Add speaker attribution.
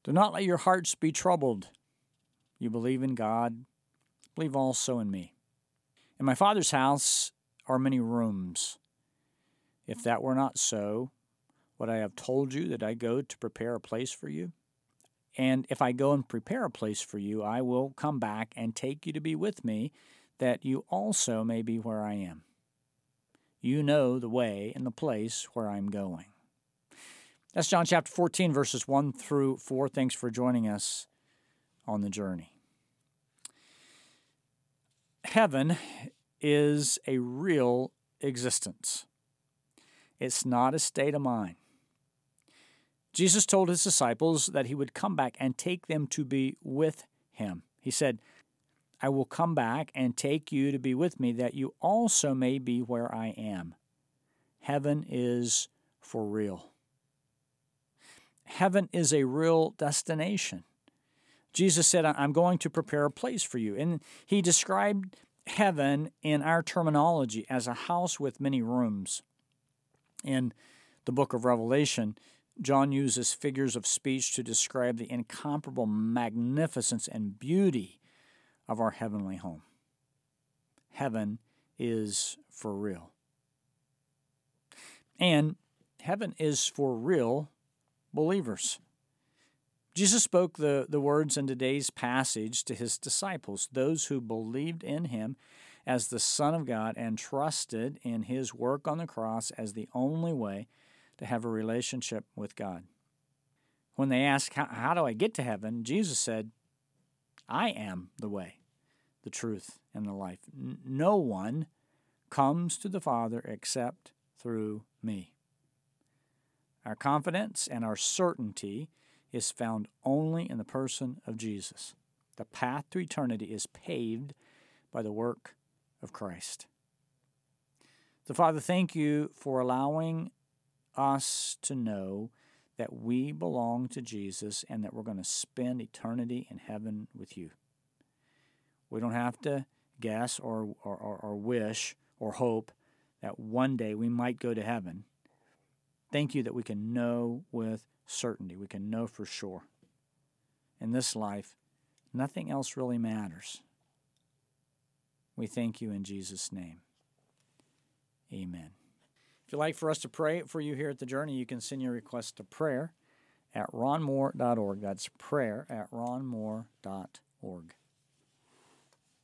Speaker 1: Do not let your hearts be troubled. You believe in God, believe also in me. In my Father's house are many rooms. If that were not so, would I have told you that I go to prepare a place for you? And if I go and prepare a place for you, I will come back and take you to be with me, that you also may be where I am. You know the way and the place where I'm going. That's John chapter 14, verses 1 through 4. Thanks for joining us on the journey. Heaven is a real existence. It's not a state of mind. Jesus told his disciples that he would come back and take them to be with him. He said, I will come back and take you to be with me, that you also may be where I am. Heaven is for real. Heaven is a real destination. Jesus said, I'm going to prepare a place for you. And he described heaven in our terminology as a house with many rooms. In the book of Revelation, John uses figures of speech to describe the incomparable magnificence and beauty of our heavenly home. Heaven is for real. And heaven is for real believers. Jesus spoke the words in today's passage to his disciples, those who believed in him as the Son of God and trusted in his work on the cross as the only way to have a relationship with God. When they asked, how do I get to heaven? Jesus said, I am the way, the truth, and the life. No one comes to the Father except through me. Our confidence and our certainty is found only in the person of Jesus. The path to eternity is paved by the work of Christ. So, Father, thank you for allowing us to know that we belong to Jesus and that we're going to spend eternity in heaven with you. We don't have to guess or wish or hope that one day we might go to heaven. Thank you that we can know with certainty. We can know for sure. In this life, nothing else really matters. We thank you in Jesus' name. Amen. If you'd like for us to pray for you here at The Journey, you can send your request to prayer at ronmoore.org. That's prayer at ronmoore.org.